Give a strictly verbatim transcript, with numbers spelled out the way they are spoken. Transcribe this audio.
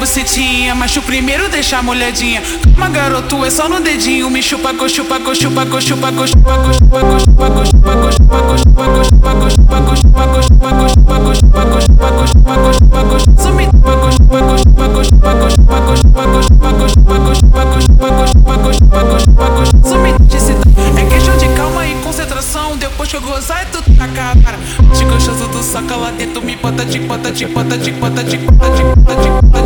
bucetinha, mas o primeiro deixa molhadinha. Calma, garoto, é só no dedinho. Me chupa, go, chupa, go, chupa, go, chupa, go, chupa, go, chupa, go, chupa, go, chupa, go, chupa, go, chupa, go, chupa, go, chupa, go, chupa, go, chupa, go, chupa, go, chupa, go, chupa, go, chupa, go, chupa, go, some chupa, go, chupa, go, chupa, go, chupa, go, chupa, go, chupa, go, chupa, go, chupa, go, chupa, go, chupa, go, chupa, go, chupa, go, chupa, go, some disse. É questão de calma e concentração. Depois que eu gozar é tudo na cara. De gostoso tu saca lá dentro, me bota de bota de bota de bota de bota de bota de bota